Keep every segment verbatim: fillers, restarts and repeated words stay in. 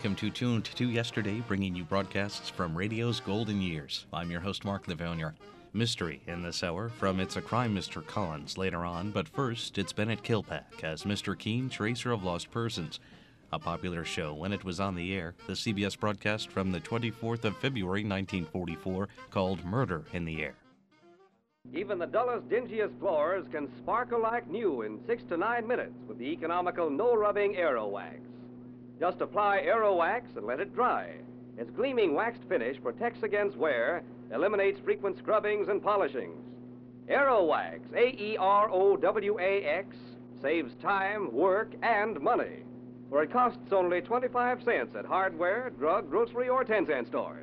welcome to Tuned to Yesterday, bringing you broadcasts from radio's golden years. I'm your host, Mark Livonia. Mystery in this hour from It's a Crime, Mister Collins later on, but first, it's Bennett Kilpack as Mister Keene, Tracer of Lost Persons, a popular show when it was on the air, the C B S broadcast from the twenty-fourth of February, nineteen forty-four, called Murder in the Air. Even the dullest, dingiest floors can sparkle like new in six to nine minutes with the economical no-rubbing Aero Wax. Just apply Aero Wax and let it dry. Its gleaming waxed finish protects against wear, eliminates frequent scrubbings and polishings. Aero Wax, A E R O W A X, saves time, work, and money. For it costs only twenty-five cents at hardware, drug, grocery, or ten-cent stores.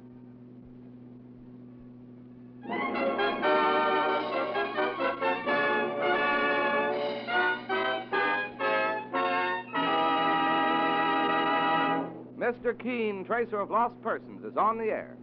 Mister Keene, Tracer of Lost Persons, is on the air.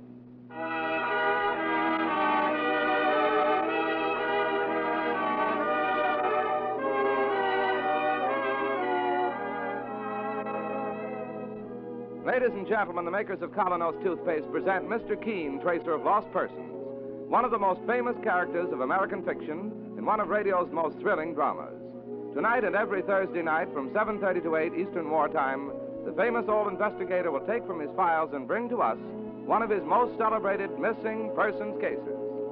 Ladies and gentlemen, the makers of Colonos toothpaste present Mister Keene, Tracer of Lost Persons, one of the most famous characters of American fiction in one of radio's most thrilling dramas. Tonight and every Thursday night from seven thirty to eight Eastern Wartime, the famous old investigator will take from his files and bring to us one of his most celebrated missing persons cases.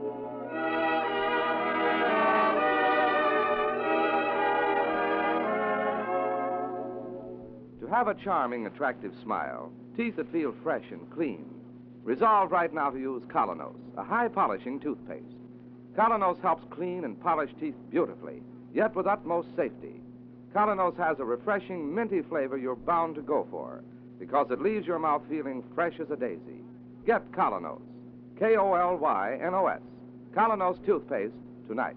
To have a charming, attractive smile, teeth that feel fresh and clean, resolve right now to use Colonos, a high-polishing toothpaste. Colonos helps clean and polish teeth beautifully, yet with utmost safety. Colonos has a refreshing, minty flavor you're bound to go for because it leaves your mouth feeling fresh as a daisy. Get Colonos, K O L Y N O S, Colonos toothpaste tonight.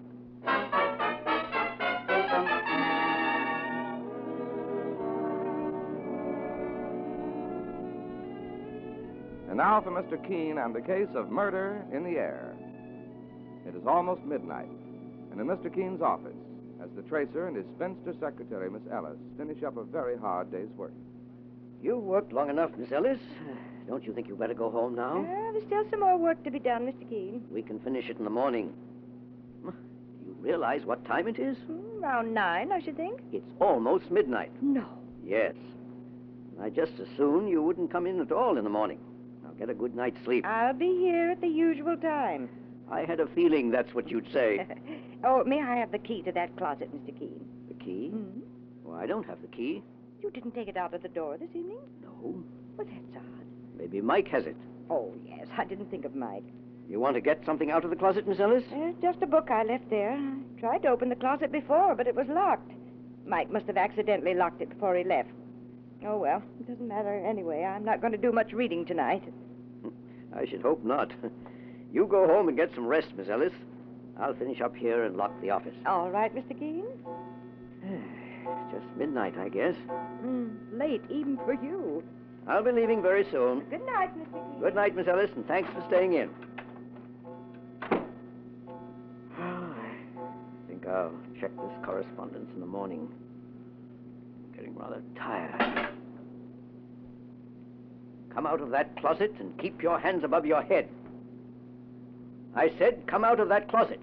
And now for Mister Keene and the case of Murder in the Air. It is almost midnight, and in Mister Keene's office, as the tracer and his spinster secretary, Miss Ellis, finish up a very hard day's work. You've worked long enough, Miss Ellis. Don't you think you better go home now? Uh, there's still some more work to be done, Mister Keene. We can finish it in the morning. Do you realize what time it is? Mm, around nine, I should think. It's almost midnight. No. Yes. I just as soon you wouldn't come in at all in the morning. Now get a good night's sleep. I'll be here at the usual time. I had a feeling that's what you'd say. Oh, may I have the key to that closet, Mister Keene? The key? Mm-hmm. Well, I don't have the key. You didn't take it out of the door this evening? No. Well, that's odd. Maybe Mike has it. Oh, yes, I didn't think of Mike. You want to get something out of the closet, Miss Ellis? Uh, just a book I left there. I tried to open the closet before, but it was locked. Mike must have accidentally locked it before he left. Oh, well, it doesn't matter anyway. I'm not going to do much reading tonight. I should hope not. You go home and get some rest, Miss Ellis. I'll finish up here and lock the office. All right, Mister Keene. It's just midnight, I guess. Mm, late, even for you. I'll be leaving very soon. Good night, Mister Keene. Good night, Miss Ellis, and thanks for staying in. I think I'll check this correspondence in the morning. I'm getting rather tired. Come out of that closet and keep your hands above your head. I said, come out of that closet.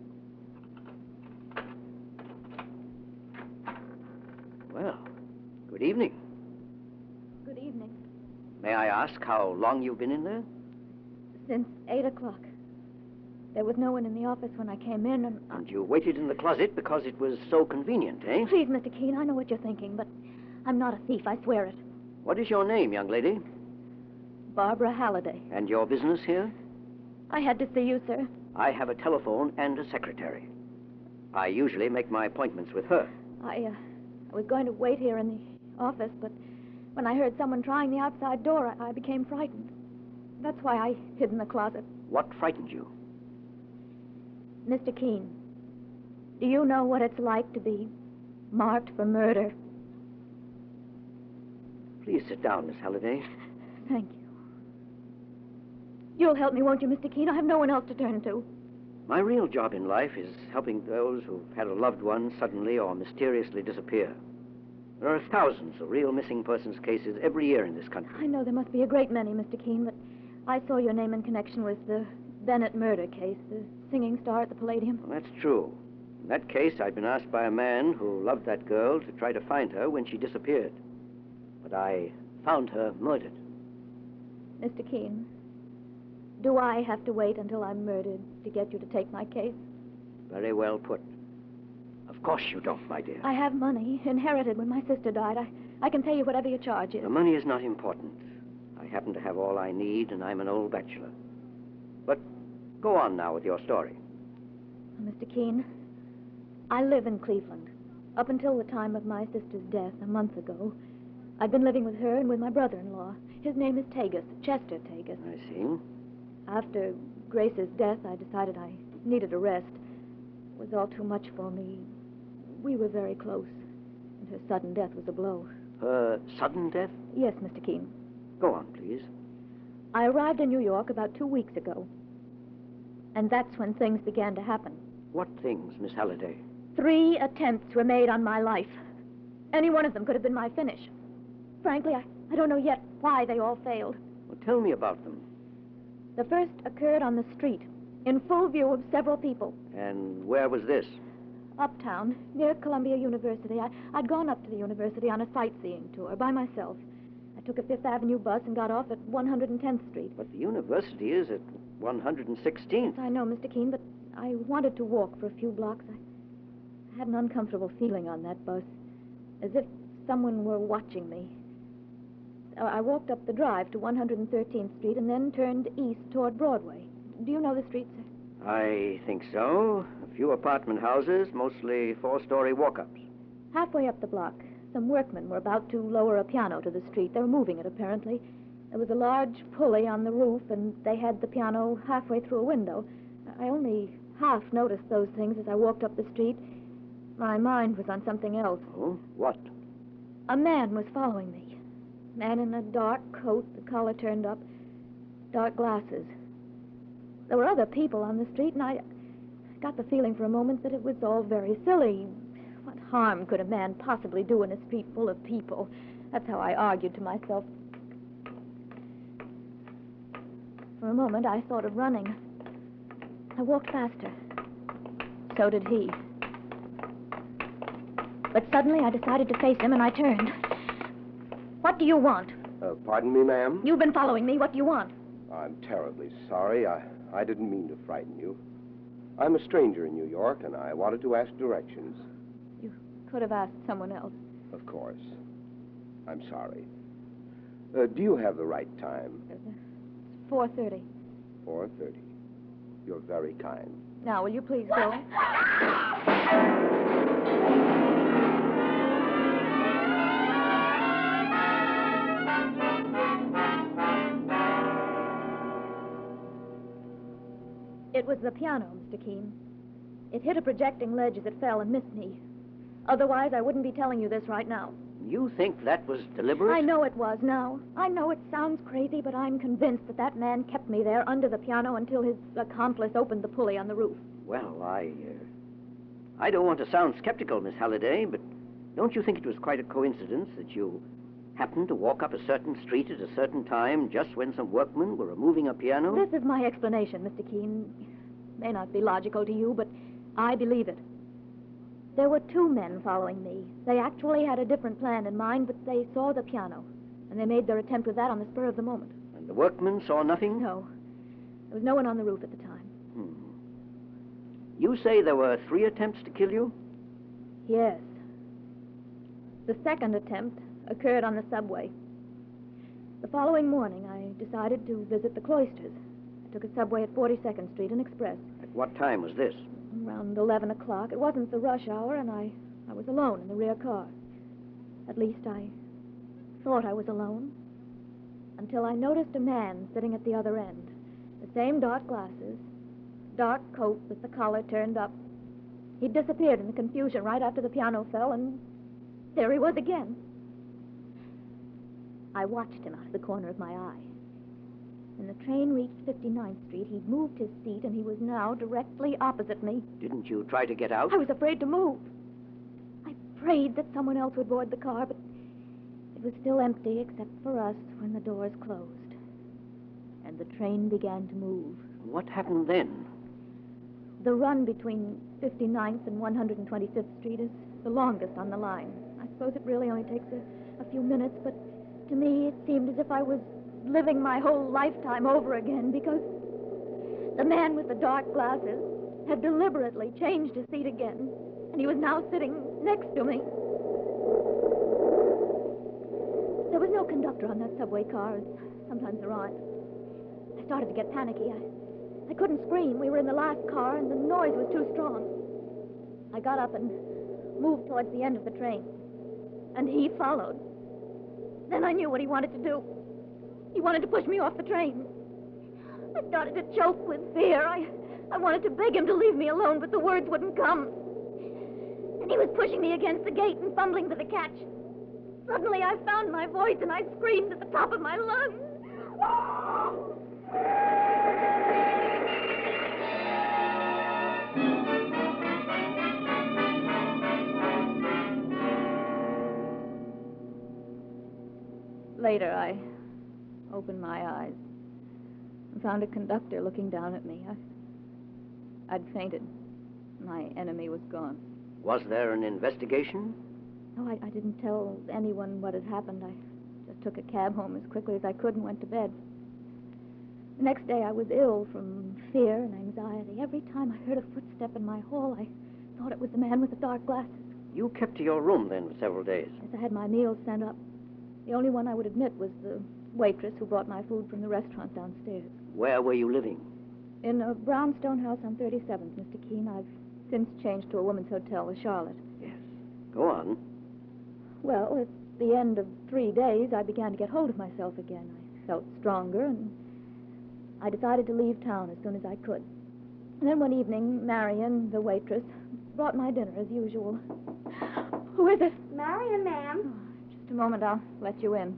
Well, good evening. Good evening. May I ask how long you've been in there? Since eight o'clock. There was no one in the office when I came in, and... And you waited in the closet because it was so convenient, eh? Please, Mister Keene, I know what you're thinking, but I'm not a thief, I swear it. What is your name, young lady? Barbara Halliday. And your business here? I had to see you, sir. I have a telephone and a secretary. I usually make my appointments with her. I, uh, I was going to wait here in the office, but when I heard someone trying the outside door, I, I became frightened. That's why I hid in the closet. What frightened you? Mister Keene, do you know what it's like to be marked for murder? Please sit down, Miss Halliday. Thank you. You'll help me, won't you, Mister Keene? I have no one else to turn to. My real job in life is helping those who've had a loved one suddenly or mysteriously disappear. There are thousands of real missing persons cases every year in this country. I know there must be a great many, Mister Keene, but I saw your name in connection with the Bennett murder case, the singing star at the Palladium. Well, that's true. In that case, I'd been asked by a man who loved that girl to try to find her when she disappeared. But I found her murdered. Mister Keene, do I have to wait until I'm murdered to get you to take my case? Very well put. Of course you don't, my dear. I have money, inherited when my sister died. I, I can pay you whatever your charge is. The money is not important. I happen to have all I need, and I'm an old bachelor. But go on now with your story. Mister Keene, I live in Cleveland. Up until the time of my sister's death a month ago, I'd been living with her and with my brother-in-law. His name is Tagus, Chester Tagus. I see. After Grace's death, I decided I needed a rest. It was all too much for me. We were very close, and her sudden death was a blow. Her sudden death? Yes, Mister Keene. Go on, please. I arrived in New York about two weeks ago, and that's when things began to happen. What things, Miss Halliday? Three attempts were made on my life. Any one of them could have been my finish. Frankly, I, I don't know yet why they all failed. Well, tell me about them. The first occurred on the street, in full view of several people. And where was this? Uptown, near Columbia University. I, I'd gone up to the university on a sightseeing tour by myself. I took a Fifth Avenue bus and got off at one hundred tenth Street. But the university is at one hundred sixteenth. Yes, I know, Mister Keene, but I wanted to walk for a few blocks. I, I had an uncomfortable feeling on that bus, as if someone were watching me. I walked up the drive to one hundred thirteenth Street and then turned east toward Broadway. Do you know the street, sir? I think so. A few apartment houses, mostly four-story walk-ups. Halfway up the block, some workmen were about to lower a piano to the street. They were moving it, apparently. There was a large pulley on the roof, and they had the piano halfway through a window. I only half noticed those things as I walked up the street. My mind was on something else. Oh? What? A man was following me. Man in a dark coat, the collar turned up, dark glasses. There were other people on the street, and I got the feeling for a moment that it was all very silly. What harm could a man possibly do in a street full of people? That's how I argued to myself. For a moment, I thought of running. I walked faster. So did he. But suddenly I decided to face him, and I turned. What do you want? Uh, pardon me, ma'am? You've been following me. What do you want? I'm terribly sorry. I, I didn't mean to frighten you. I'm a stranger in New York, and I wanted to ask directions. You could have asked someone else. Of course. I'm sorry. Uh, do you have the right time? It's four thirty. four thirty. You're very kind. Now, will you please go? It was the piano, Mister Keene. It hit a projecting ledge as it fell and missed me. Otherwise, I wouldn't be telling you this right now. You think that was deliberate? I know it was now. I know it sounds crazy, but I'm convinced that that man kept me there under the piano until his accomplice opened the pulley on the roof. Well, I... Uh, I don't want to sound skeptical, Miss Halliday, but don't you think it was quite a coincidence that you happened to walk up a certain street at a certain time just when some workmen were removing a piano? This is my explanation, Mister Keene. May not be logical to you, but I believe it. There were two men following me. They actually had a different plan in mind, but they saw the piano, and they made their attempt with that on the spur of the moment. And the workmen saw nothing? No. There was no one on the roof at the time. Hmm. You say there were three attempts to kill you? Yes. The second attempt occurred on the subway. The following morning, I decided to visit the Cloisters. I took a subway at forty-second Street, an express. At what time was this? Around eleven o'clock. It wasn't the rush hour, and I, I was alone in the rear car. At least I thought I was alone, until I noticed a man sitting at the other end. The same dark glasses, dark coat with the collar turned up. He disappeared in the confusion right after the piano fell, and there he was again. I watched him out of the corner of my eye. When the train reached fifty-ninth Street, he'd moved his seat, and he was now directly opposite me. Didn't you try to get out? I was afraid to move. I afraid that someone else would board the car, but it was still empty except for us when the doors closed. And the train began to move. What happened then? The run between fifty-ninth and one hundred twenty-fifth Street is the longest on the line. I suppose it really only takes a, a few minutes, but to me it seemed as if I was living my whole lifetime over again, because the man with the dark glasses had deliberately changed his seat again, and he was now sitting next to me. There was no conductor on that subway car, as sometimes there aren't. I started to get panicky. I, I couldn't scream. We were in the last car, and the noise was too strong. I got up and moved towards the end of the train, and he followed. Then I knew what he wanted to do. He wanted to push me off the train. I started to choke with fear. I, I wanted to beg him to leave me alone, but the words wouldn't come. And he was pushing me against the gate and fumbling for the catch. Suddenly I found my voice, and I screamed at the top of my lungs. Later, I opened my eyes and found a conductor looking down at me. I, I'd fainted. My enemy was gone. Was there an investigation? No, I, I didn't tell anyone what had happened. I just took a cab home as quickly as I could and went to bed. The next day, I was ill from fear and anxiety. Every time I heard a footstep in my hall, I thought it was the man with the dark glasses. You kept to your room then for several days? Yes, I had my meals sent up. The only one I would admit was the waitress who brought my food from the restaurant downstairs. Where were you living? In a brownstone house on thirty-seventh, Mister Keene. I've since changed to a woman's hotel, the Charlotte. Yes. Go on. Well, at the end of three days, I began to get hold of myself again. I felt stronger, and I decided to leave town as soon as I could. And then one evening, Marion, the waitress, brought my dinner as usual. Who is it? Marion, ma'am. Oh, just a moment, I'll let you in.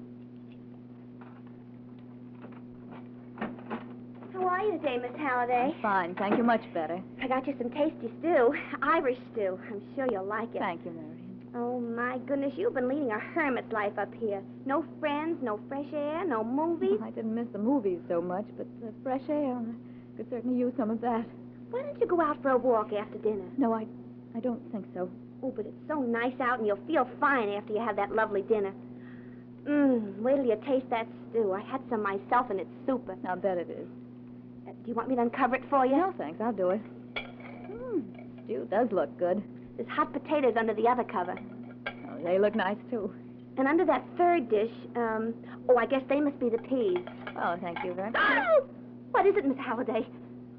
How are you today, Miss Halliday? Fine, thank you, much better. I got you some tasty stew, Irish stew. I'm sure you'll like it. Thank you, Marion. Oh, my goodness, you've been leading a hermit's life up here. No friends, no fresh air, no movies. I didn't miss the movies so much, but the fresh air, I could certainly use some of that. Why don't you go out for a walk after dinner? No, I, I don't think so. Oh, but it's so nice out, and you'll feel fine after you have that lovely dinner. Mmm, wait till you taste that stew. I had some myself, and it's super. I'll bet it is. Uh, do you want me to uncover it for you? No, thanks. I'll do it. Mmm, stew does look good. There's hot potatoes under the other cover. Oh, they look nice, too. And under that third dish, um, oh, I guess they must be the peas. Oh, thank you very much. Oh! What is it, Miss Halliday?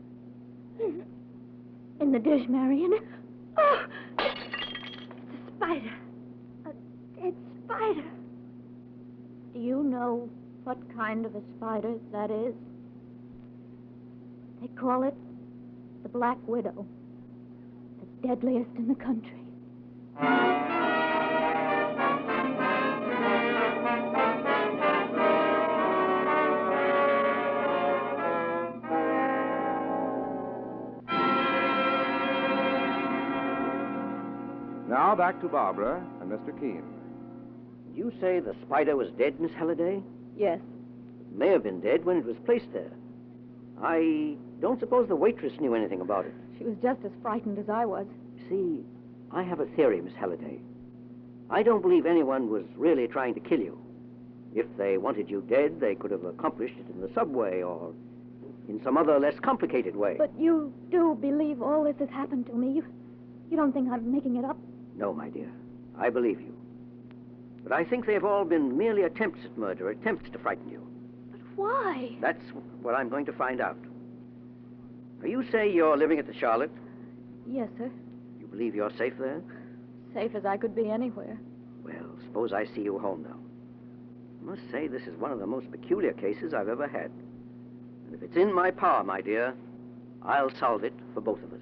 In the dish, Marion. Oh! It's a spider. A dead spider. Do you know what kind of a spider that is? They call it the Black Widow. The deadliest in the country. Now back to Barbara and Mister Keene. You say the spider was dead, Miss Halliday? Yes. It may have been dead when it was placed there. I don't suppose the waitress knew anything about it. She was just as frightened as I was. See, I have a theory, Miss Halliday. I don't believe anyone was really trying to kill you. If they wanted you dead, they could have accomplished it in the subway or in some other less complicated way. But you do believe all this has happened to me? You, you don't think I'm making it up? No, my dear. I believe you. But I think they've all been merely attempts at murder, attempts to frighten you. But why? That's what I'm going to find out. Now, you say you're living at the Charlotte? Yes, sir. You believe you're safe there? Safe as I could be anywhere. Well, suppose I see you home now. I must say this is one of the most peculiar cases I've ever had. And if it's in my power, my dear, I'll solve it for both of us.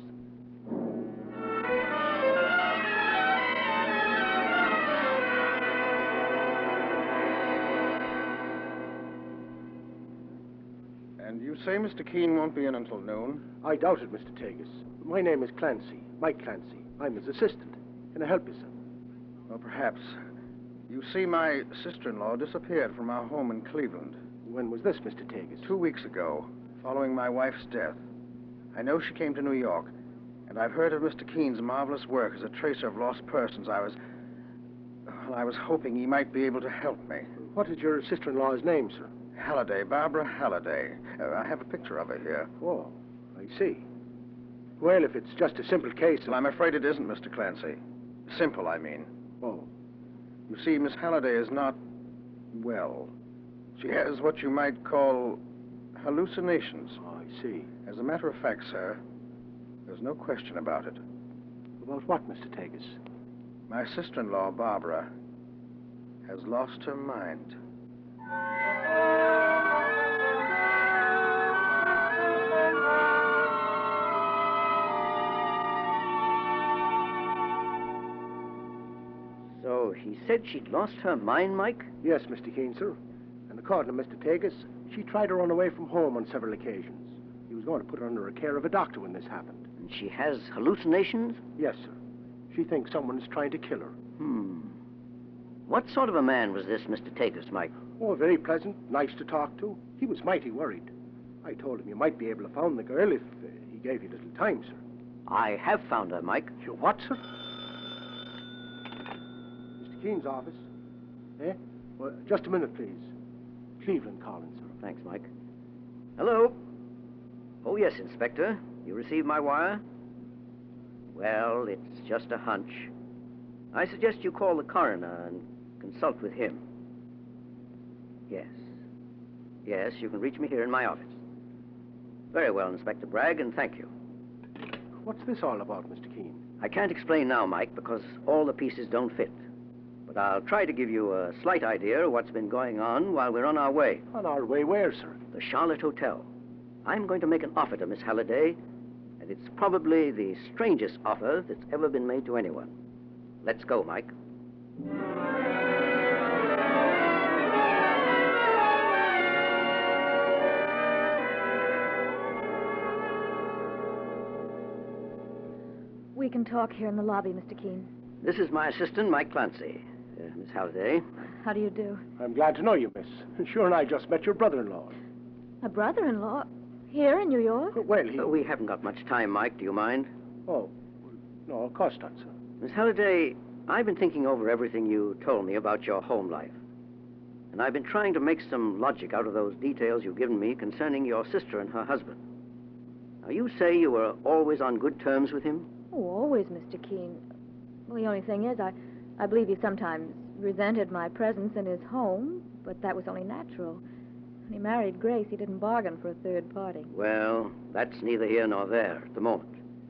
And you say Mister Keene won't be in until noon? I doubt it, Mister Tagus. My name is Clancy, Mike Clancy. I'm his assistant. Can I help you, sir? Well, perhaps. You see, my sister-in-law disappeared from our home in Cleveland. When was this, Mister Tagus? Two weeks ago, following my wife's death. I know she came to New York, and I've heard of Mister Keene's marvelous work as a tracer of lost persons. I was... Well, I was hoping he might be able to help me. What is your sister-in-law's name, sir? Halliday, Barbara Halliday. Uh, I have a picture of her here. Oh, I see. Well, if it's just a simple case of... Well, I'm afraid it isn't, Mister Clancy. Simple, I mean. Oh. You see, Miss Halliday is not well. She has what you might call hallucinations. Oh, I see. As a matter of fact, sir, there's no question about it. About what, Mister Tagus? My sister-in-law, Barbara, has lost her mind. So he said she'd lost her mind, Mike? Yes, Mister Keene, sir. And according to Mister Tagus, she tried to run away from home on several occasions. He was going to put her under the care of a doctor when this happened. And she has hallucinations? Yes, sir. She thinks someone's trying to kill her. Hmm. What sort of a man was this Mister Tagus, Mike? Oh, very pleasant, nice to talk to. He was mighty worried. I told him you might be able to find the girl if uh, he gave you a little time, sir. I have found her, Mike. You what, sir? Mister Keene's office. Eh? Well, just a minute, please. Cleveland calling, sir. Thanks, Mike. Hello? Oh, yes, Inspector. You received my wire? Well, it's just a hunch. I suggest you call the coroner and consult with him. Yes. Yes, you can reach me here in my office. Very well, Inspector Bragg, and thank you. What's this all about, Mister Keene? I can't explain now, Mike, because all the pieces don't fit. But I'll try to give you a slight idea of what's been going on while we're on our way. On our way where, sir? The Charlotte Hotel. I'm going to make an offer to Miss Halliday, and it's probably the strangest offer that's ever been made to anyone. Let's go, Mike. We can talk here in the lobby, Mister Keene. This is my assistant, Mike Clancy. Uh, Miss Halliday. How do you do? I'm glad to know you, miss. Sure, and I just met your brother-in-law. A brother-in-law? Here in New York? Well, he... Uh, we haven't got much time, Mike. Do you mind? Oh, no, of course not, sir. Miss Halliday, I've been thinking over everything you told me about your home life. And I've been trying to make some logic out of those details you've given me concerning your sister and her husband. Now, you say you were always on good terms with him? Oh, always, Mister Keene. Well, the only thing is, I, I believe he sometimes resented my presence in his home, but that was only natural. When he married Grace, he didn't bargain for a third party. Well, that's neither here nor there at the moment.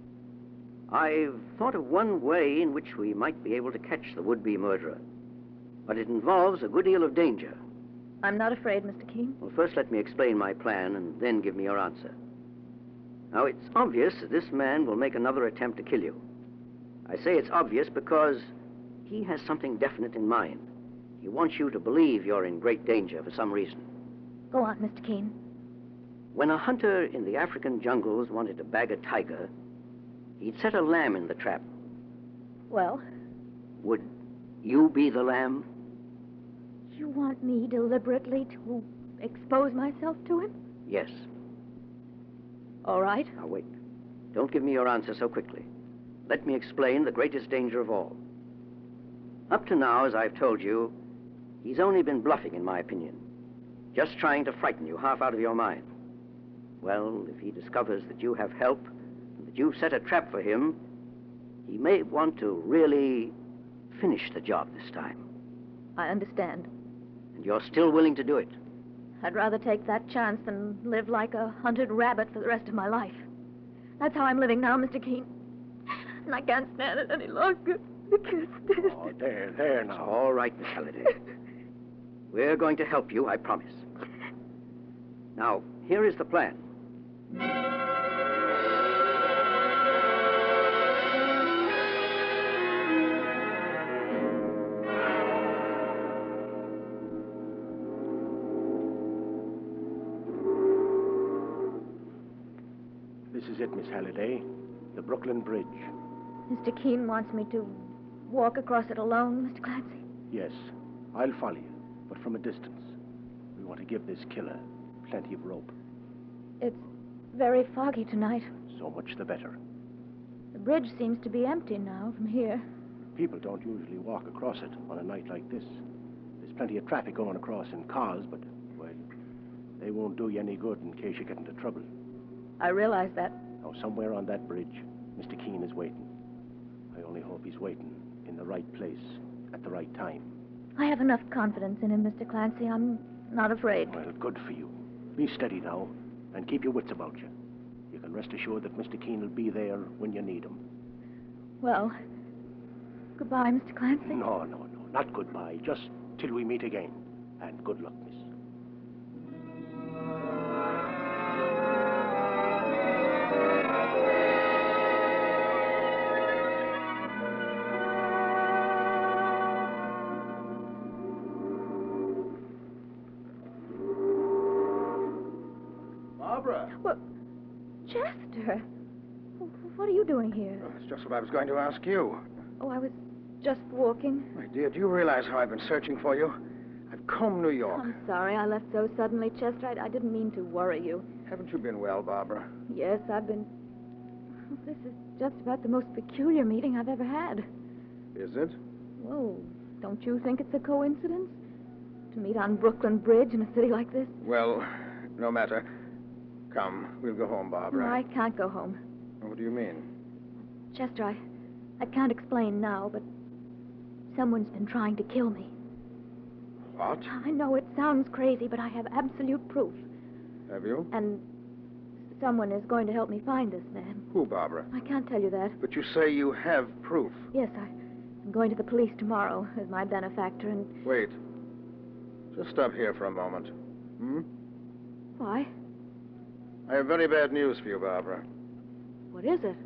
I've thought of one way in which we might be able to catch the would-be murderer. But it involves a good deal of danger. I'm not afraid, Mister Keene. Well, first let me explain my plan and then give me your answer. Now, it's obvious that this man will make another attempt to kill you. I say it's obvious because he has something definite in mind. He wants you to believe you're in great danger for some reason. Go on, Mister Keene. When a hunter in the African jungles wanted to bag a tiger, he'd set a lamb in the trap. Well? Would you be the lamb? You want me deliberately to expose myself to him? Yes. All right. Now, wait. Don't give me your answer so quickly. Let me explain the greatest danger of all. Up to now, as I've told you, he's only been bluffing, in my opinion. Just trying to frighten you half out of your mind. Well, if he discovers that you have help, and that you've set a trap for him, he may want to really finish the job this time. I understand. And you're still willing to do it? I'd rather take that chance than live like a hunted rabbit for the rest of my life. That's how I'm living now, Mister Keene. And I can't stand it any longer. I can't stand Oh, it. there, there It's now. all right, Miss Halliday. We're going to help you, I promise. Now, here is the plan. This is it, Miss Halliday. The Brooklyn Bridge. Mister Keene wants me to walk across it alone, Mister Clancy? Yes, I'll follow you, but from a distance. We want to give this killer plenty of rope. It's very foggy tonight. So much the better. The bridge seems to be empty now from here. People don't usually walk across it on a night like this. There's plenty of traffic going across in cars, but, well, they won't do you any good in case you get into trouble. I realize that. Now, somewhere on that bridge, Mister Keene is waiting. I only hope he's waiting in the right place at the right time. I have enough confidence in him, Mister Clancy. I'm not afraid. Well, good for you. Be steady now, and keep your wits about you. You can rest assured that Mister Keene will be there when you need him. Well, goodbye, Mister Clancy. No, no, no, not goodbye. Just till we meet again. And good luck, miss. Barbara. Well, Chester, what are you doing here? Oh, that's just what I was going to ask you. Oh, I was just walking. My dear, do you realize how I've been searching for you? I've combed New York. I'm sorry I left so suddenly, Chester. I, I didn't mean to worry you. Haven't you been well, Barbara? Yes, I've been... This is just about the most peculiar meeting I've ever had. Is it? Whoa, don't you think it's a coincidence? To meet on Brooklyn Bridge in a city like this? Well, no matter. Come, we'll go home, Barbara. No, I can't go home. What do you mean? Chester, I, I can't explain now, but someone's been trying to kill me. What? I know it sounds crazy, but I have absolute proof. Have you? And someone is going to help me find this man. Who, Barbara? I can't tell you that. But you say you have proof. Yes, I, I'm going to the police tomorrow as my benefactor, and... Wait. Just stop here for a moment. Hmm? Why? I have very bad news for you, Barbara. What is it?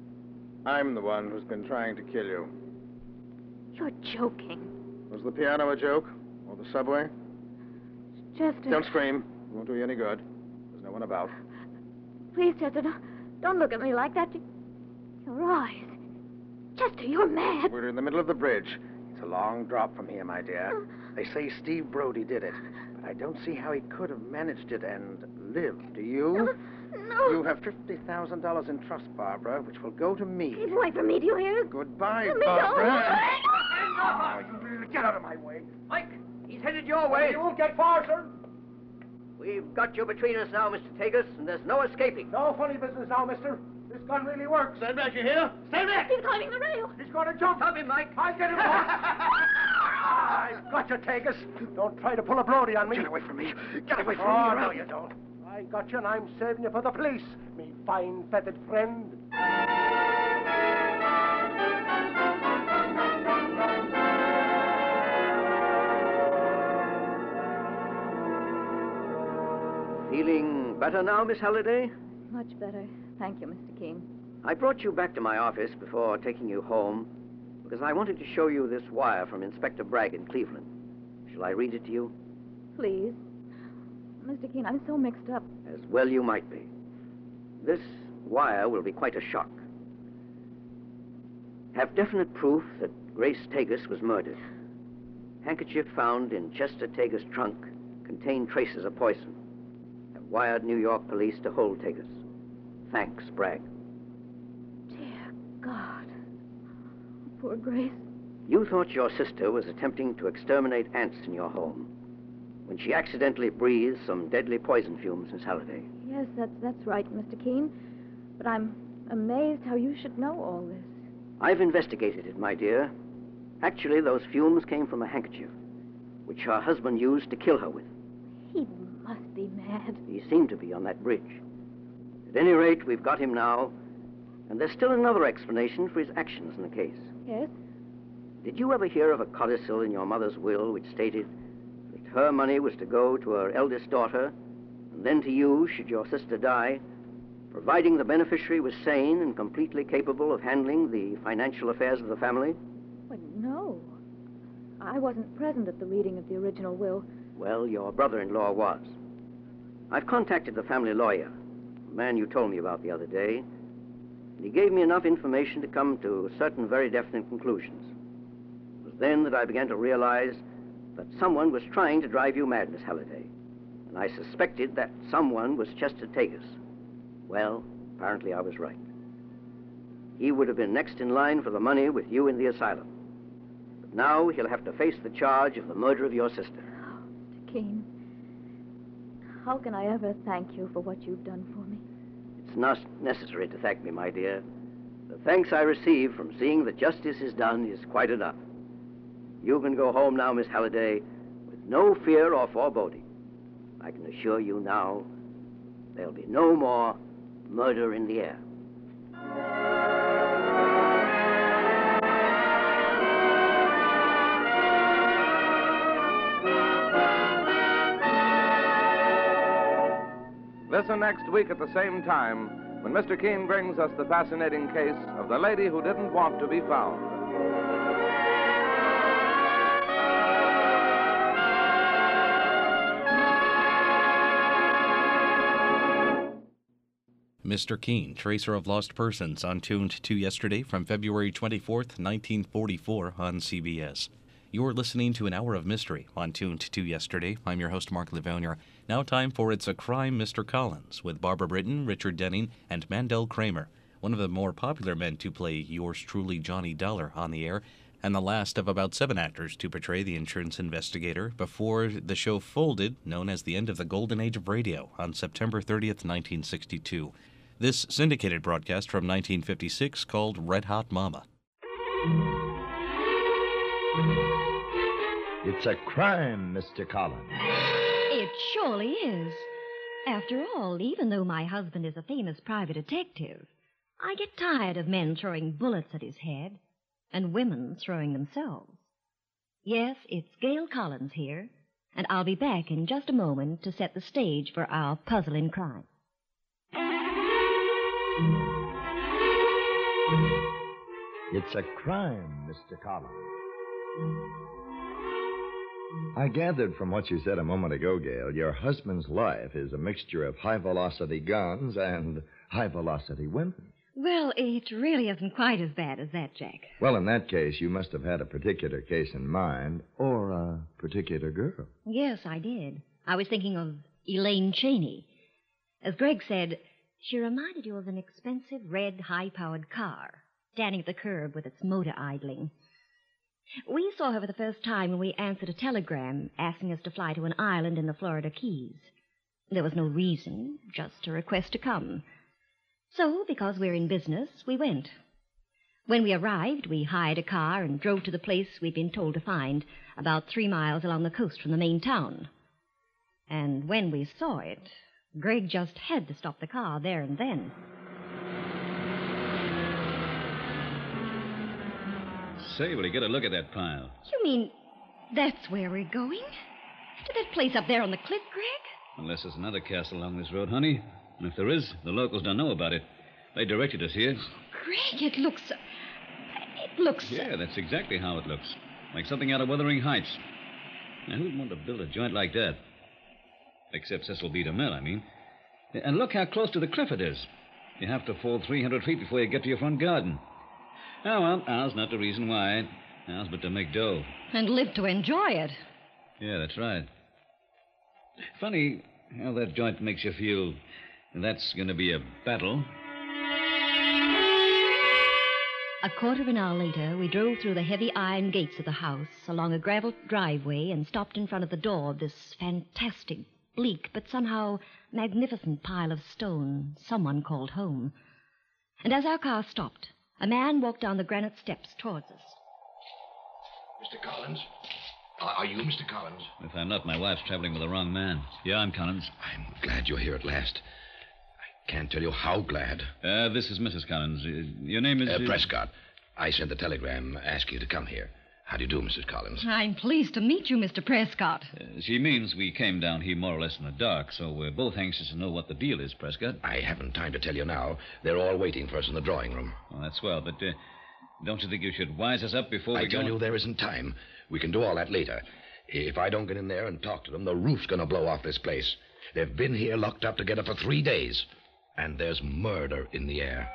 I'm the one who's been trying to kill you. You're joking. Was the piano a joke? Or the subway? Chester... Don't scream. It won't do you any good. There's no one about. Please, Chester, don't, don't look at me like that. Your eyes. Chester, you're mad. We're in the middle of the bridge. It's a long drop from here, my dear. They say Steve Brody did it. But I don't see how he could have managed it and lived. Do you? No. You have fifty thousand dollars in trust, Barbara, which will go to me. Keep away from me, do you hear? Goodbye, Let me Barbara. Oh, you really get out of my way. Mike, he's headed your way. You won't get far, sir. We've got you between us now, Mister Tagus, and there's no escaping. No funny business now, mister. This gun really works. Stand back, you hear? Stand back! He's climbing the rail. He's going to jump. Stop him, Mike. I'll get him, boss. I've got you, Tagus. Don't try to pull a Brody on me. Get away from me. Get away from Oh, me. no, you don't. I got you, and I'm saving you for the police, me fine, feathered friend. Feeling better now, Miss Halliday? Much better. Thank you, Mister Keene. I brought you back to my office before taking you home because I wanted to show you this wire from Inspector Bragg in Cleveland. Shall I read it to you? Please. Mister Keene, I'm so mixed up. As well you might be. This wire will be quite a shock. Have definite proof that Grace Tagus was murdered. Handkerchief found in Chester Tagus' trunk contained traces of poison. Have wired New York police to hold Tagus. Thanks, Bragg. Dear God. Poor Grace. You thought your sister was attempting to exterminate ants in your home when she accidentally breathed some deadly poison fumes, Miss Halliday. Yes, that's, that's right, Mister Keene. But I'm amazed how you should know all this. I've investigated it, my dear. Actually, those fumes came from a handkerchief, which her husband used to kill her with. He must be mad. He seemed to be on that bridge. At any rate, we've got him now, and there's still another explanation for his actions in the case. Yes? Did you ever hear of a codicil in your mother's will which stated that her money was to go to her eldest daughter, and then to you should your sister die, providing the beneficiary was sane and completely capable of handling the financial affairs of the family? Well, no. I wasn't present at the reading of the original will. Well, your brother-in-law was. I've contacted the family lawyer, the man you told me about the other day, and he gave me enough information to come to certain very definite conclusions. then that I began to realize that someone was trying to drive you mad, Miss Halliday. And I suspected that someone was Chester Tagus. Well, apparently I was right. He would have been next in line for the money with you in the asylum. But now he'll have to face the charge of the murder of your sister. Oh, Mister Keene, how can I ever thank you for what you've done for me? It's not necessary to thank me, my dear. The thanks I receive from seeing that justice is done is quite enough. You can go home now, Miss Halliday, with no fear or foreboding. I can assure you now there'll be no more murder in the air. Listen next week at the same time when Mister Keene brings us the fascinating case of the lady who didn't want to be found. Mister Keene, Tracer of Lost Persons, on Tuned to Yesterday from February twenty-fourth, nineteen forty-four on C B S. You're listening to an hour of mystery on Tuned to Yesterday. I'm your host, Mark Livonier. Now time for It's a Crime, Mister Collins, with Barbara Britton, Richard Denning, and Mandel Kramer, one of the more popular men to play yours truly, Johnny Dollar, on the air, and the last of about seven actors to portray the insurance investigator before the show folded, known as the end of the golden age of radio, on September thirtieth, nineteen sixty-two. This syndicated broadcast from nineteen fifty-six called Red Hot Mama. It's a crime, Mister Collins. It surely is. After all, even though my husband is a famous private detective, I get tired of men throwing bullets at his head and women throwing themselves. Yes, it's Gail Collins here, and I'll be back in just a moment to set the stage for our puzzling crime. It's a crime, Mister Collins. I gathered from what you said a moment ago, Gail, your husband's life is a mixture of high-velocity guns and high-velocity women. Well, it really isn't quite as bad as that, Jack. Well, in that case, you must have had a particular case in mind, or a particular girl. Yes, I did. I was thinking of Elaine Cheney. As Greg said, she reminded you of an expensive red high-powered car standing at the curb with its motor idling. We saw her for the first time when we answered a telegram asking us to fly to an island in the Florida Keys. There was no reason, just a request to come. So, because we're in business, we went. When we arrived, we hired a car and drove to the place we'd been told to find, about three miles along the coast from the main town. And when we saw it, Greg just had to stop the car there and then. Say, will you get a look at that pile? You mean that's where we're going? To that place up there on the cliff, Greg? Unless there's another castle along this road, honey. And if there is, the locals don't know about it. They directed us here. Greg, it looks... It looks... Yeah, that's exactly how it looks. Like something out of Wuthering Heights. Now, who'd want to build a joint like that? Except Cecil B. DeMille, I mean. And look how close to the cliff it is. You have to fall three hundred feet before you get to your front garden. Oh, well, ours not the reason why. Ours but to make dough. And live to enjoy it. Yeah, that's right. Funny how that joint makes you feel that's going to be a battle. A quarter of an hour later, we drove through the heavy iron gates of the house, along a gravel driveway, and stopped in front of the door of this fantastic, bleak, but somehow magnificent pile of stone someone called home. And as our car stopped, a man walked down the granite steps towards us. Mister Collins? Uh, are you Mister Collins? If I'm not, my wife's traveling with the wrong man. Yeah, I'm Collins. I'm glad you're here at last. I can't tell you how glad. Uh, this is Missus Collins. Uh, your name is... Uh, Prescott. I sent the telegram asking you to come here. How do you do, Missus Collins? I'm pleased to meet you, Mister Prescott. Uh, she means we came down here more or less in the dark, so we're both anxious to know what the deal is, Prescott. I haven't time to tell you now. They're all waiting for us in the drawing room. Well, that's swell, but uh, don't you think you should wise us up before I we go... I tell on? you, there isn't time. We can do all that later. If I don't get in there and talk to them, the roof's going to blow off this place. They've been here locked up together for three days, and there's murder in the air.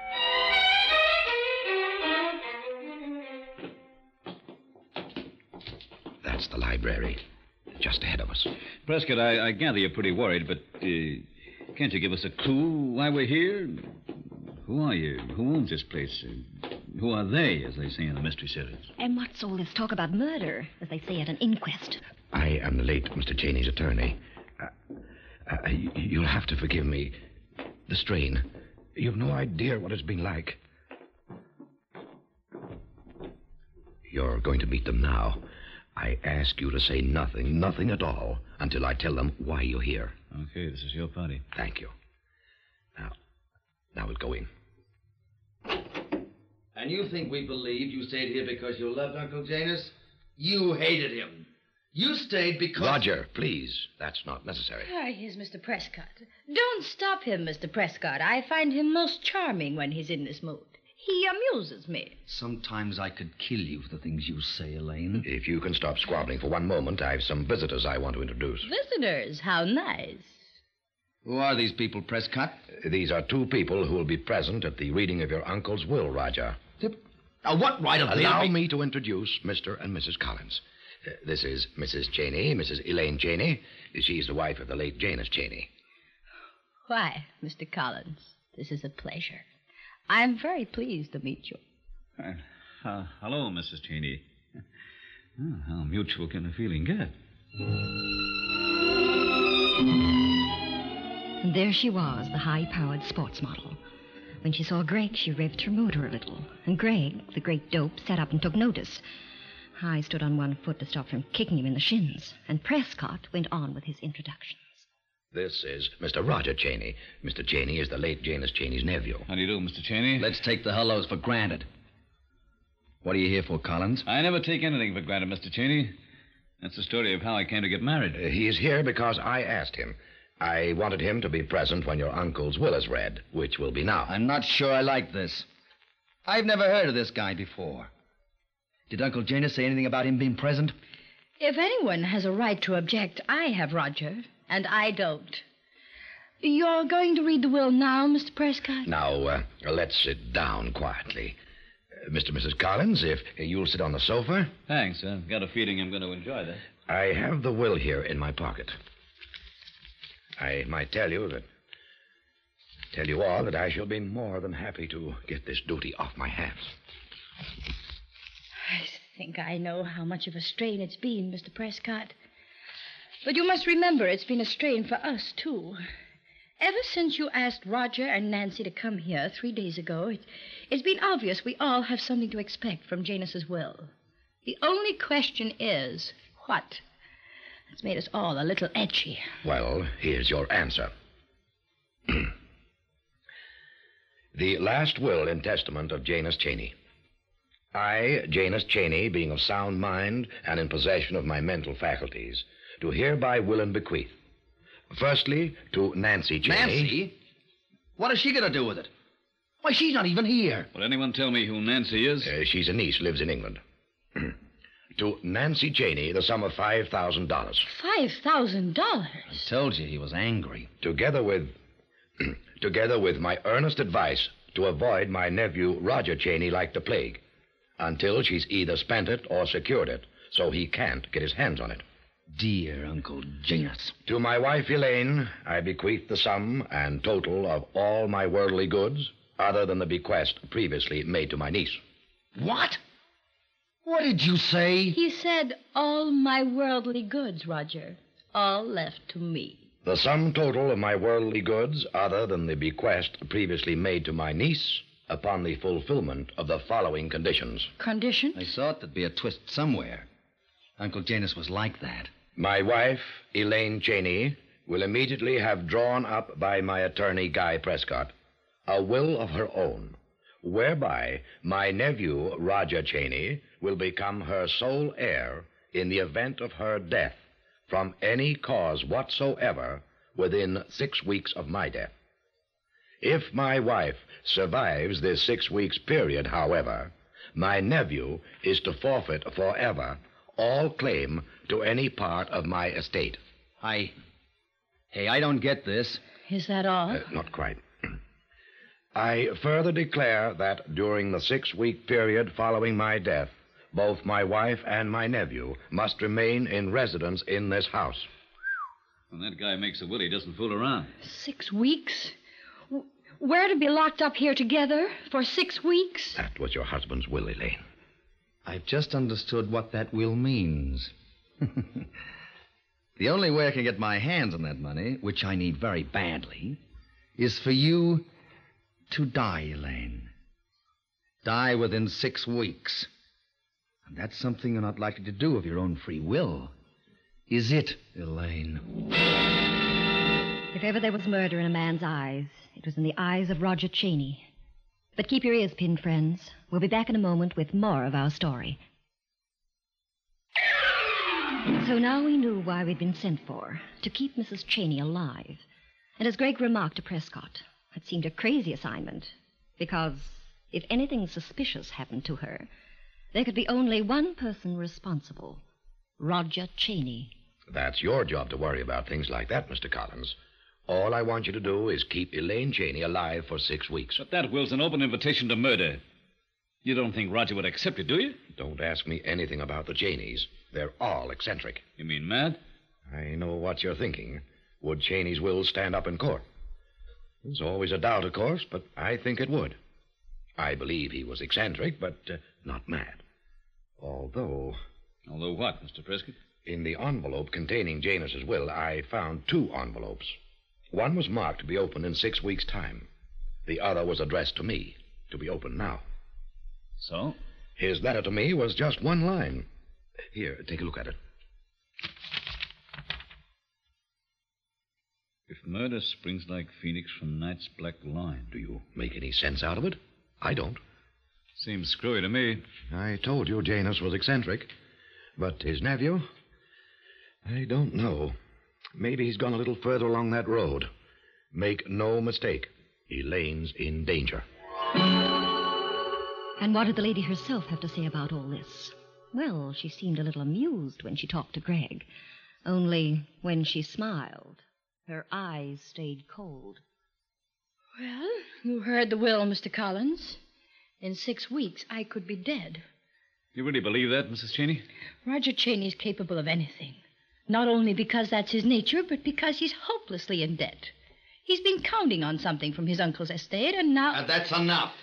past the library, just ahead of us. Prescott, I, I gather you're pretty worried, but uh, can't you give us a clue why we're here? Who are you? Who owns this place? Uh, who are they, as they say in the mystery series? And what's all this talk about murder, as they say at an inquest? I am the late Mister Cheney's attorney. Uh, uh, you'll have to forgive me. The strain. You've no idea what it's been like. You're going to meet them now. I ask you to say nothing, nothing at all, until I tell them why you're here. Okay, this is your party. Thank you. Now, now we'll go in. And you think we believed you stayed here because you loved Uncle Janus? You hated him. You stayed because... Roger, please. That's not necessary. Ah, here's Mister Prescott. Don't stop him, Mister Prescott. I find him most charming when he's in this mood. He amuses me. Sometimes I could kill you for the things you say, Elaine. If you can stop squabbling for one moment, I have some visitors I want to introduce. Visitors? How nice. Who are these people, Prescott? These are two people who will be present at the reading of your uncle's will, Roger. Now, what right have they... Allow me to introduce Mister and Missus Collins. Uh, this is Missus Cheney, Missus Elaine Cheney. She's the wife of the late Janus Cheney. Why, Mister Collins, this is a pleasure. I'm very pleased to meet you. Uh, uh, hello, Missus Cheney. Oh, how mutual can a feeling get? And there she was, the high-powered sports model. When she saw Greg, she revved her motor a little. And Greg, the great dope, sat up and took notice. I stood on one foot to stop from kicking him in the shins, and Prescott went on with his introductions. This is Mister Roger Cheney. Mister Cheney is the late Janus Cheney's nephew. How do you do, Mister Cheney? Let's take the hellos for granted. What are you here for, Collins? I never take anything for granted, Mister Cheney. That's the story of how I came to get married. Uh, he is here because I asked him. I wanted him to be present when your uncle's will is read, which will be now. I'm not sure I like this. I've never heard of this guy before. Did Uncle Janus say anything about him being present? If anyone has a right to object, I have, Roger, and I don't. You're going to read the will now, Mister Prescott? Now, uh, let's sit down quietly. Uh, Mister and Missus Collins, if you'll sit on the sofa. Thanks. I've got a feeling I'm going to enjoy this. I have the will here in my pocket. I might tell you that... Tell you all that I shall be more than happy to get this duty off my hands. I think I know how much of a strain it's been, Mister Prescott. But you must remember it's been a strain for us, too. Ever since you asked Roger and Nancy to come here three days ago, it, it's been obvious we all have something to expect from Janus's will. The only question is, what? It's made us all a little edgy. Well, here's your answer. The last will and testament of Janus Cheney. I, Janus Cheney, being of sound mind and in possession of my mental faculties, do hereby will and bequeath. Firstly, to Nancy Cheney. Nancy? What is she going to do with it? Why, she's not even here. Will anyone tell me who Nancy is? Uh, she's a niece, lives in England. To Nancy Cheney, the sum of five thousand dollars. Five thousand dollars? I told you he was angry. Together with... together with my earnest advice to avoid my nephew Roger Cheney like the plague, until she's either spent it or secured it, so he can't get his hands on it. Dear Uncle Janus. To my wife Elaine, I bequeath the sum and total of all my worldly goods, other than the bequest previously made to my niece. What? What did you say? He said, all my worldly goods, Roger. All left to me. The sum total of my worldly goods, other than the bequest previously made to my niece, upon the fulfillment of the following conditions. Conditions? I thought there'd be a twist somewhere. Uncle Janus was like that. My wife, Elaine Cheney, will immediately have drawn up by my attorney, Guy Prescott, a will of her own, whereby my nephew, Roger Cheney, will become her sole heir in the event of her death from any cause whatsoever within six weeks of my death. If my wife survives this six weeks period, however, my nephew is to forfeit forever all claim to any part of my estate. I... Hey, I don't get this. Is that all? Uh, not quite. I further declare that during the six-week period following my death, Both my wife and my nephew must remain in residence in this house. When that guy makes a will, he doesn't fool around. Six weeks? W- We're to be locked up here together for six weeks? That was your husband's will, Elaine. I've just understood what that will means. The only way I can get my hands on that money, which I need very badly, is for you to die, Elaine. Die within six weeks. And that's something you're not likely to do of your own free will. Is it, Elaine? If ever there was murder in a man's eyes, it was in the eyes of Roger Cheney. But keep your ears pinned, friends. We'll be back in a moment with more of our story. So now we knew why we'd been sent for, to keep Missus Cheney alive. And as Greg remarked to Prescott, it seemed a crazy assignment, because if anything suspicious happened to her, there could be only one person responsible, Roger Cheney. That's your job to worry about things like that, Mister Collins. All I want you to do is keep Elaine Cheney alive for six weeks. But that will's an open invitation to murder. You don't think Roger would accept it, do you? Don't ask me anything about the Cheneys. They're all eccentric. You mean mad? I know what you're thinking. Would Cheney's will stand up in court? There's always a doubt, of course, but I think it would. I believe he was eccentric, but uh, not mad. Although... Although what, Mister Prescott? In the envelope containing Janus's will, I found two envelopes. One was marked to be opened in six weeks' time. The other was addressed to me, to be opened now. So? His letter to me was just one line. Here, take a look at it. If murder springs like phoenix from night's black line. Do you make any sense out of it? I don't. Seems screwy to me. I told you Janus was eccentric. But his nephew? I don't know. Maybe he's gone a little further along that road. Make no mistake. Elaine's in danger. And what did the lady herself have to say about all this? Well, she seemed a little amused when she talked to Greg. Only when she smiled, her eyes stayed cold. Well, you heard the will, Mister Collins. In six weeks, I could be dead. You really believe that, Missus Cheney? Roger Cheney's capable of anything. Not only because that's his nature, but because he's hopelessly in debt. He's been counting on something from his uncle's estate, and now... Uh, that's enough.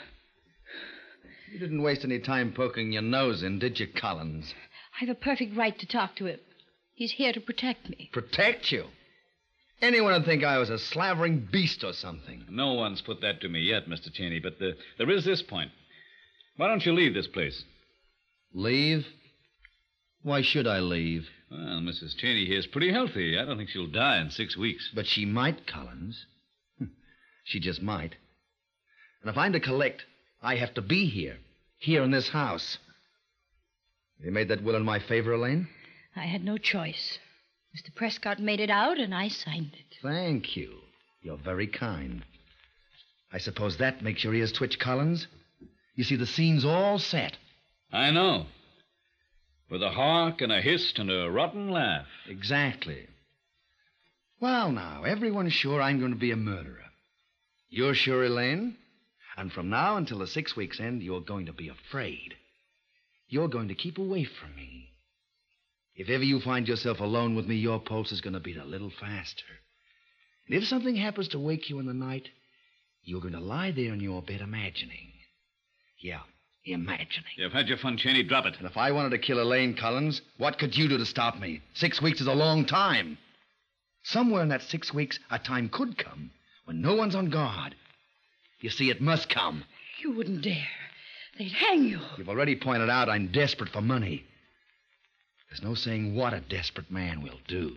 You didn't waste any time poking your nose in, did you, Collins? I've a perfect right to talk to him. He's here to protect me. Protect you? Anyone would think I was a slavering beast or something. No one's put that to me yet, Mister Cheney, but the, there is this point. Why don't you leave this place? Leave? Why should I leave? Well, Missus Cheney here's pretty healthy. I don't think she'll die in six weeks. But she might, Collins. She just might. And if I'm to collect, I have to be here. Here in this house. You made that will in my favor, Elaine? I had no choice. Mister Prescott made it out, and I signed it. Thank you. You're very kind. I suppose that makes your ears twitch, Collins? You see, the scene's all set. I know. With a hark and a hiss and a rotten laugh. Exactly. Well, now, everyone's sure I'm going to be a murderer. You're sure, Elaine? And from now until the six weeks' end, you're going to be afraid. You're going to keep away from me. If ever you find yourself alone with me, your pulse is going to beat a little faster. And if something happens to wake you in the night, you're going to lie there in your bed imagining. Yeah, imagining. You've had your fun, Cheney. Drop it. And if I wanted to kill Elaine Collins, what could you do to stop me? Six weeks is a long time. Somewhere in that six weeks, a time could come when no one's on guard. You see, it must come. You wouldn't dare. They'd hang you. You've already pointed out I'm desperate for money. There's no saying what a desperate man will do.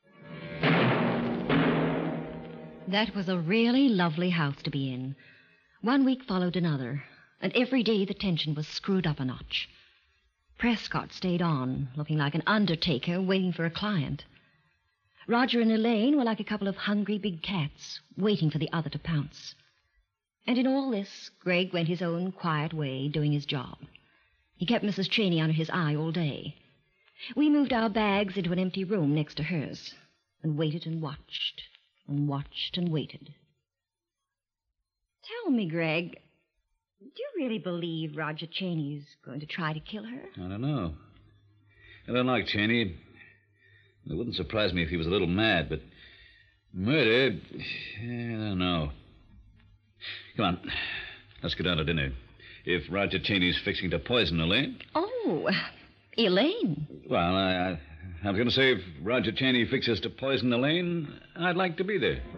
That was a really lovely house to be in. One week followed another, and every day the tension was screwed up a notch. Prescott stayed on, looking like an undertaker waiting for a client. Roger and Elaine were like a couple of hungry big cats, waiting for the other to pounce. And in all this, Greg went his own quiet way, doing his job. He kept Missus Cheney under his eye all day. We moved our bags into an empty room next to hers, and waited and watched, and watched and waited. Tell me, Greg, Do you really believe Roger Cheney's going to try to kill her? I don't know. I don't like Cheney. It wouldn't surprise me if he was a little mad, but murder, I don't know. Come on, let's get down to dinner. If Roger Cheney's fixing to poison Elaine. Oh, Elaine. Well, I, I, I was going to say if Roger Cheney fixes to poison Elaine, I'd like to be there.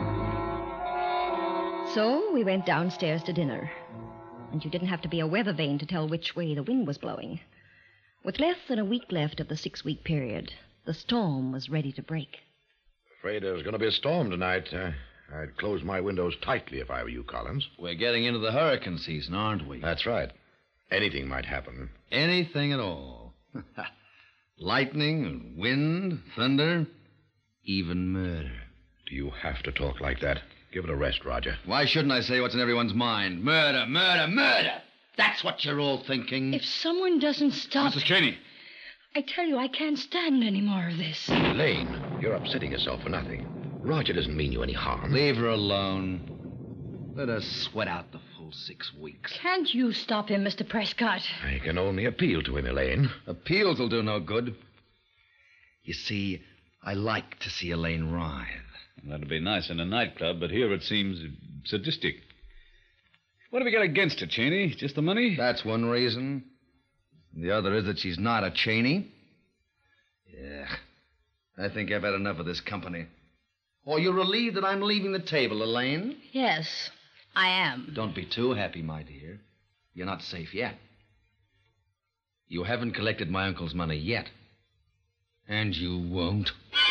So we went downstairs to dinner. And you didn't have to be a weather vane to tell which way the wind was blowing. With less than a week left of the six-week period, the storm was ready to break. Afraid there's going to be a storm tonight. Uh, I'd close my windows tightly if I were you, Collins. We're getting into the hurricane season, aren't we? That's right. Anything might happen. Anything at all. Lightning, and wind, thunder, even murder. Do you have to talk like that? Give it a rest, Roger. Why shouldn't I say what's in everyone's mind? Murder, murder, murder! That's what you're all thinking. If someone doesn't stop... Missus Cheney. I tell you, I can't stand any more of this. Elaine, you're upsetting yourself for nothing. Roger doesn't mean you any harm. Leave her alone. Let her sweat out the full six weeks. Can't you stop him, Mister Prescott? I can only appeal to him, Elaine. Appeals will do no good. You see, I like to see Elaine writhe. That'd be nice in a nightclub, but here it seems sadistic. What have we got against her, Cheney? Just the money? That's one reason. The other is that she's not a Cheney. Yeah. I think I've had enough of this company. Oh, you're relieved that I'm leaving the table, Elaine? Yes, I am. Don't be too happy, my dear. You're not safe yet. You haven't collected my uncle's money yet. And you won't.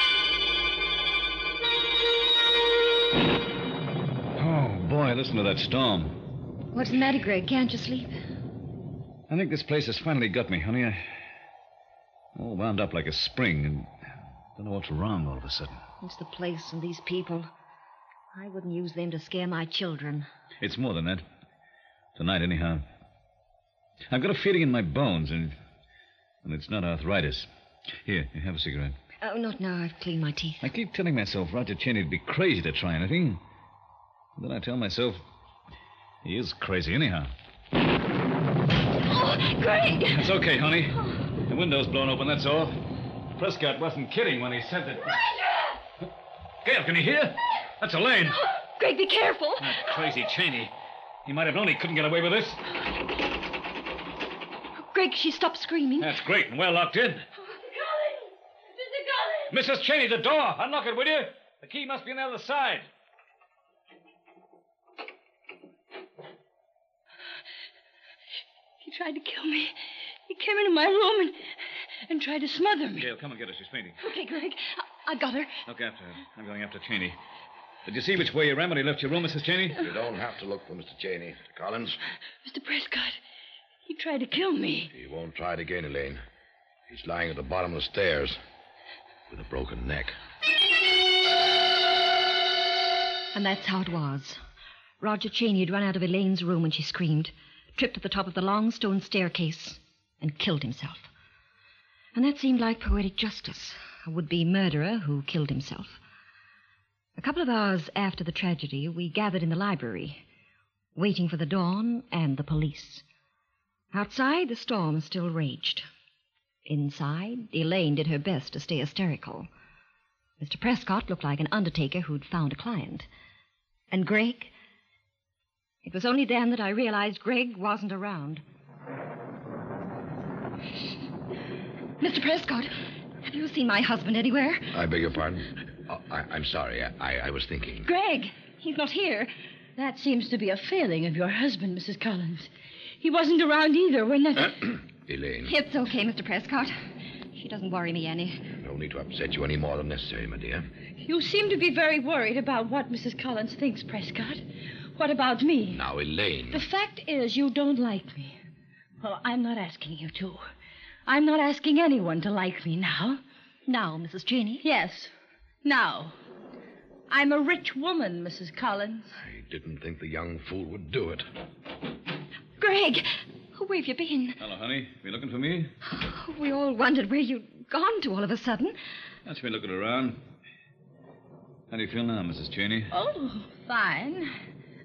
Oh, boy, listen to that storm. What's the matter, Greg? Can't you sleep? I think this place has finally got me, honey. I all wound up like a spring, and don't know what's wrong all of a sudden. It's the place and these people. I wouldn't use them to scare my children. It's more than that. Tonight, anyhow. I've got a feeling in my bones, and, and it's not arthritis. Here, you have a cigarette. Oh, not now. I've cleaned my teeth. I keep telling myself Roger Cheney'd be crazy to try anything. And then I tell myself he is crazy anyhow. Oh, Greg! It's okay, honey. The window's blown open, that's all. Prescott wasn't kidding when he said that... Roger! Gail, can you hear? That's Elaine. Oh, Greg, be careful. That crazy Cheney. He might have known he couldn't get away with this. Greg, she stopped screaming. That's great, and well locked in. Missus Cheney, the door. Unlock it, will you? The key must be on the other side. He tried to kill me. He came into my room and, and tried to smother me. Gail, come and get her. She's fainting. Okay, Greg. I, I got her. Look after her. I'm going after Cheney. Did you see which way you ran when he left your room, Missus Cheney? You don't have to look for Mister Cheney, Mister Collins. Mister Prescott, he tried to kill me. He won't try it again, Elaine. He's lying at the bottom of the stairs with a broken neck. And that's how it was. Roger Cheney had run out of Elaine's room when she screamed, tripped at the top of the long stone staircase, and killed himself. And that seemed like poetic justice. A would-be murderer who killed himself. A couple of hours after the tragedy, we gathered in the library, waiting for the dawn and the police. Outside, the storm still raged. Inside, Elaine did her best to stay hysterical. Mister Prescott looked like an undertaker who'd found a client. And Greg? It was only then that I realized Greg wasn't around. Mister Prescott, have you seen my husband anywhere? I beg your pardon? Oh, I, I'm sorry. I, I, I was thinking. Greg, he's not here. That seems to be a failing of your husband, Missus Collins. He wasn't around either when that... Elaine. It's okay, Mister Prescott. She doesn't worry me any. No need to upset you any more than necessary, my dear. You seem to be very worried about what Missus Collins thinks, Prescott. What about me? Now, Elaine. The fact is, you don't like me. Well, I'm not asking you to. I'm not asking anyone to like me now. Now, Missus Cheney? Yes, now. I'm a rich woman, Missus Collins. I didn't think the young fool would do it. Greg, where have you been? Hello, honey. You looking for me? We all wondered where you'd gone to all of a sudden. That's me looking around. How do you feel now, Missus Cheney? Oh, fine.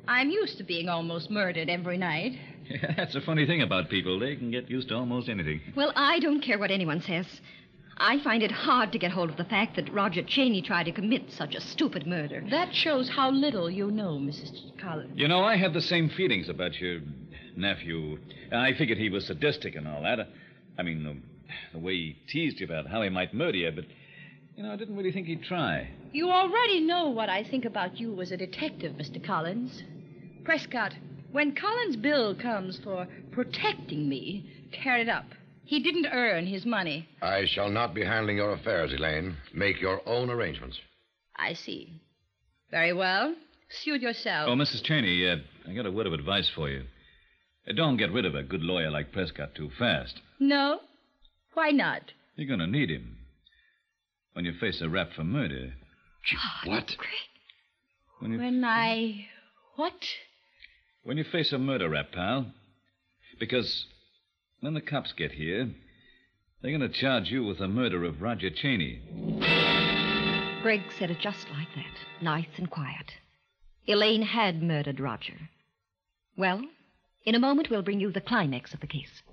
I'm used to being almost murdered every night. Yeah, that's a funny thing about people. They can get used to almost anything. Well, I don't care what anyone says. I find it hard to get hold of the fact that Roger Cheney tried to commit such a stupid murder. That shows how little you know, Missus Collins. You know, I have the same feelings about your nephew. I figured he was sadistic and all that. I mean, the, the way he teased you about how he might murder you, but, you know, I didn't really think he'd try. You already know what I think about you as a detective, Mister Collins. Prescott, when Collins' bill comes for protecting me, tear it up. He didn't earn his money. I shall not be handling your affairs, Elaine. Make your own arrangements. I see. Very well. Suit yourself. Oh, Missus Cheney, uh, I got a word of advice for you. Uh, don't get rid of a good lawyer like Prescott too fast. No? Why not? You're going to need him. When you face a rap for murder. What? When, you... when I... What? When you face a murder rap, pal. Because when the cops get here, they're going to charge you with the murder of Roger Cheney. Greg said it just like that, nice and quiet. Elaine had murdered Roger. Well, in a moment we'll bring you the climax of the case.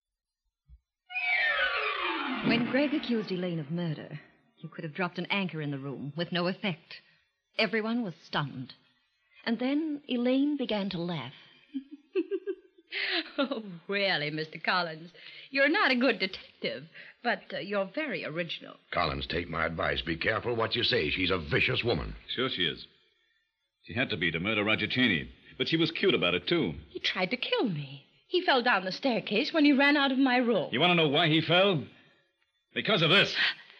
When Greg accused Elaine of murder, you could have dropped an anchor in the room with no effect. Everyone was stunned. And then Elaine began to laugh. Oh, really, Mister Collins. You're not a good detective, but uh, you're very original. Collins, take my advice. Be careful what you say. She's a vicious woman. Sure she is. She had to be to murder Roger Cheney, but she was cute about it, too. He tried to kill me. He fell down the staircase when he ran out of my room. You want to know why he fell? Because of this.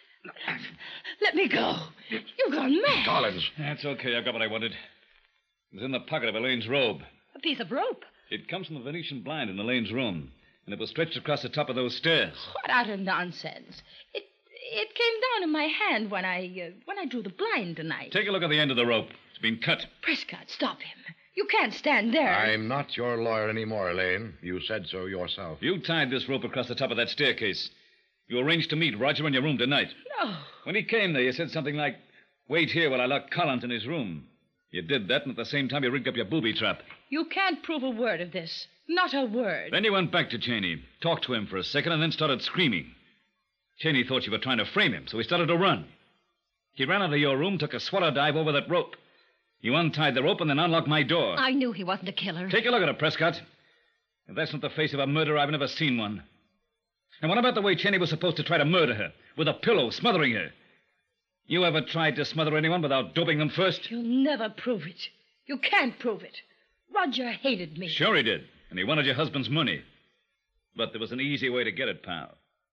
Let me go. You've gone mad. Collins. That's okay. I've got what I wanted. It was in the pocket of Elaine's robe. A piece of rope. It comes from the Venetian blind in Elaine's room, and it was stretched across the top of those stairs. What utter nonsense. It it came down in my hand when I uh, when I drew the blind tonight. Take a look at the end of the rope. It's been cut. Prescott, stop him. You can't stand there. I'm not your lawyer anymore, Elaine. You said so yourself. You tied this rope across the top of that staircase. You arranged to meet Roger in your room tonight. No. When he came there, you said something like, wait here while I lock Collins in his room. You did that, and at the same time you rigged up your booby trap. You can't prove a word of this. Not a word. Then you went back to Cheney, talked to him for a second, and then started screaming. Cheney thought you were trying to frame him, so he started to run. He ran out of your room, took a swallow dive over that rope. You untied the rope and then unlocked my door. I knew he wasn't a killer. Take a look at it, Prescott. If that's not the face of a murderer, I've never seen one. And what about the way Cheney was supposed to try to murder her? With a pillow, smothering her. You ever tried to smother anyone without doping them first? You'll never prove it. You can't prove it. Roger hated me. Sure he did. And he wanted your husband's money. But there was an easy way to get it, pal.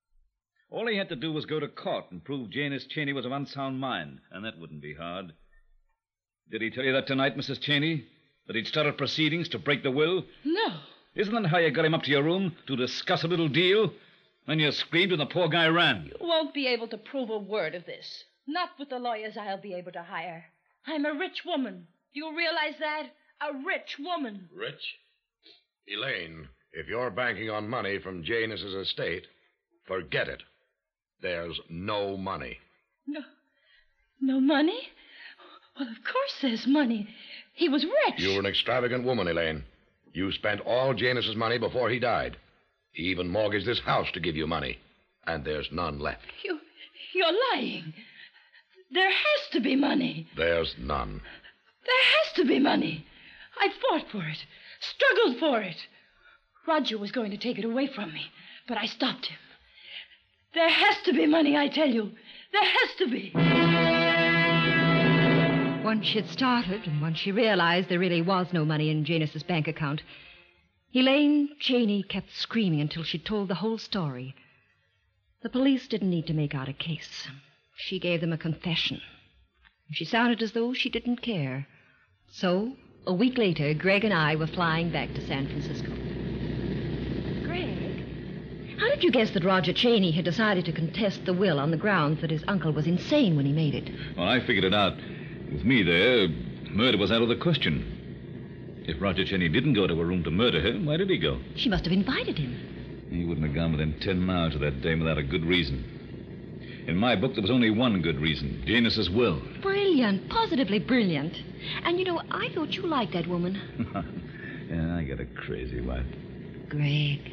All he had to do was go to court and prove Janice Cheney was of unsound mind. And that wouldn't be hard. Did he tell you that tonight, Missus Cheney? That he'd started proceedings to break the will? No. Isn't that how you got him up to your room to discuss a little deal? Then you screamed and the poor guy ran. You won't be able to prove a word of this. Not with the lawyers I'll be able to hire. I'm a rich woman. Do you realize that? A rich woman. Rich? Elaine, if you're banking on money from Janus's estate, forget it. There's no money. No. No money? Well, of course there's money. He was rich. You're an extravagant woman, Elaine. You spent all Janus's money before he died. He even mortgaged this house to give you money. And there's none left. You, you're lying. There has to be money. There's none. There has to be money. I fought for it, struggled for it. Roger was going to take it away from me, but I stopped him. There has to be money, I tell you. There has to be. Once she'd started, and once she realized there really was no money in Janus's bank account, Elaine Cheney kept screaming until she'd told the whole story. The police didn't need to make out a case. She gave them a confession. She sounded as though she didn't care. So, a week later, Greg and I were flying back to San Francisco. Greg, how did you guess that Roger Cheney had decided to contest the will on the grounds that his uncle was insane when he made it? Well, I figured it out. With me there, murder was out of the question. If Roger Cheney didn't go to her room to murder her, why did he go? She must have invited him. He wouldn't have gone within ten miles of that dame without a good reason. In my book, there was only one good reason. Janus's will. Why, brilliant, positively brilliant. And, you know, I thought you liked that woman. Yeah, I got a crazy wife. Greg.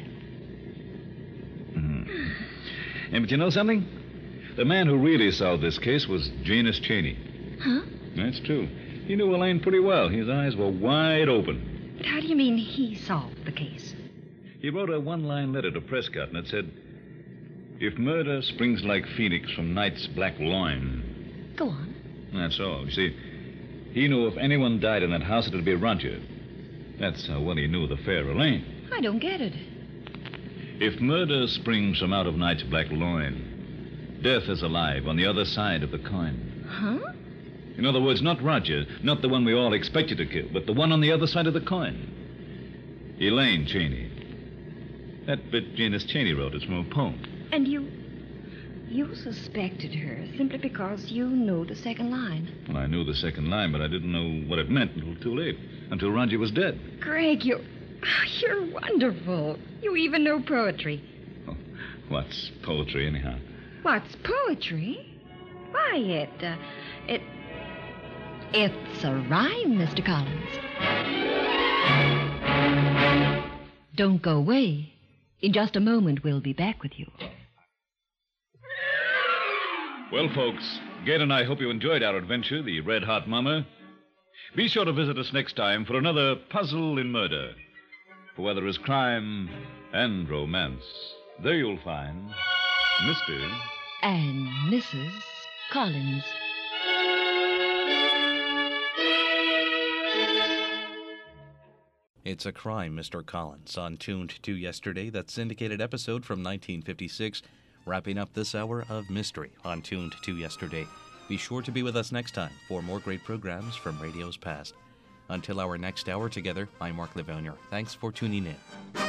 Mm. And but you know something? The man who really solved this case was Janus Cheney. Huh? That's true. He knew Elaine pretty well. His eyes were wide open. But how do you mean he solved the case? He wrote a one-line letter to Prescott, and it said, "If murder springs like phoenix from night's black loin." Go on. That's all. You see, he knew if anyone died in that house, it would be Roger. That's how well he knew the fair Elaine. I don't get it. If murder springs from out of night's black loin, death is alive on the other side of the coin. Huh? In other words, not Roger, not the one we all expected to kill, but the one on the other side of the coin. Elaine Cheney. That bit Janus Cheney wrote is from a poem. And you... you suspected her simply because you knew the second line. Well, I knew the second line, but I didn't know what it meant until too late. Until Roger was dead. Greg, you're... you're wonderful. You even know poetry. Oh, what's poetry, anyhow? What's poetry? Why, it, uh, it... It's a rhyme, Mister Collins. Don't go away. In just a moment, we'll be back with you. Well, folks, Gate and I hope you enjoyed our adventure, The Red Hot Mama. Be sure to visit us next time for another Puzzle in Murder. For where there is crime and romance, there you'll find Mister And Missus Collins. It's a Crime, Mister Collins, on Tuned to Yesterday, that syndicated episode from nineteen fifty-six, wrapping up this hour of mystery on Tuned to Yesterday. Be sure to be with us next time for more great programs from radio's past. Until our next hour together, I'm Mark Livonier. Thanks for tuning in.